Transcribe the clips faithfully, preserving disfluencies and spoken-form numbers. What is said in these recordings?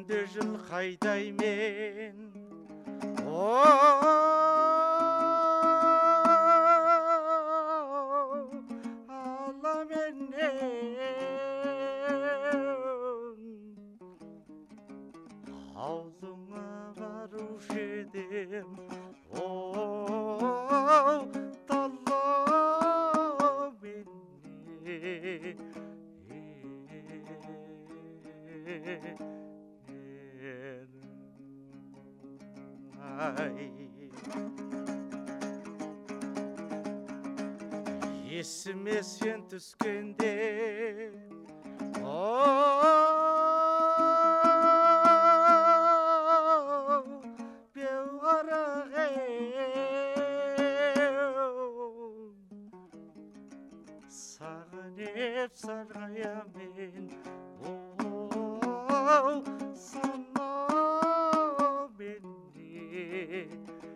күнде жыл қайдаймен алла менен аузыңа барушы едім талла менен есіме сен түскенде беу қарағым сағынып сарғаямын сана менен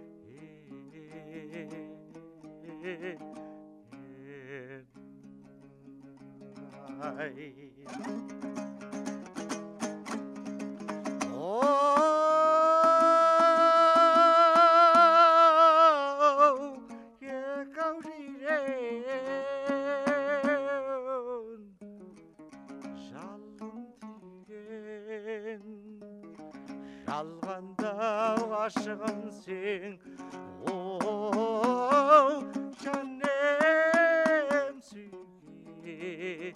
жалғанда ғашығым сен жаным сүйген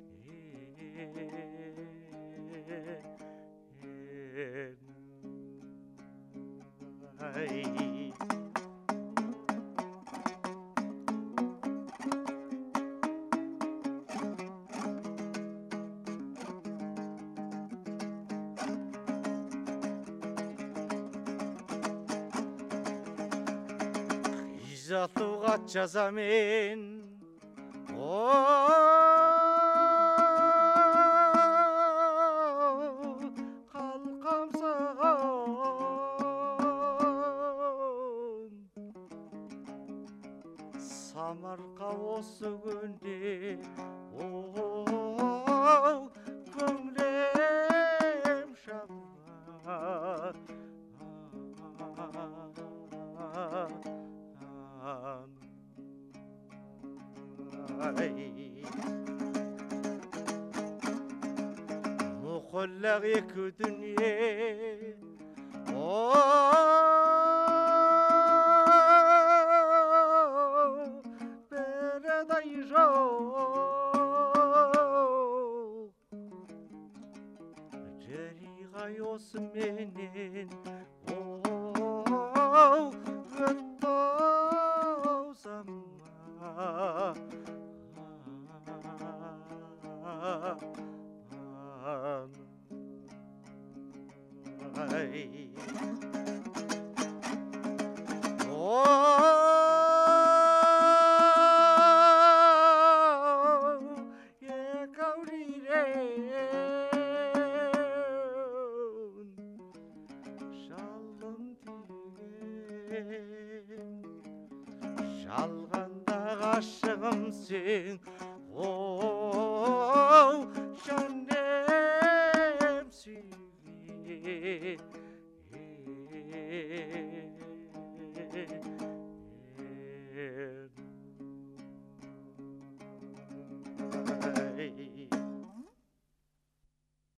жатуға жазамен қалқам саған самарқа осы күнде көңілім шабар мұқыллақ екі дүние бірдай жоқ жәриғай осы менен жалғанда ғашығым сен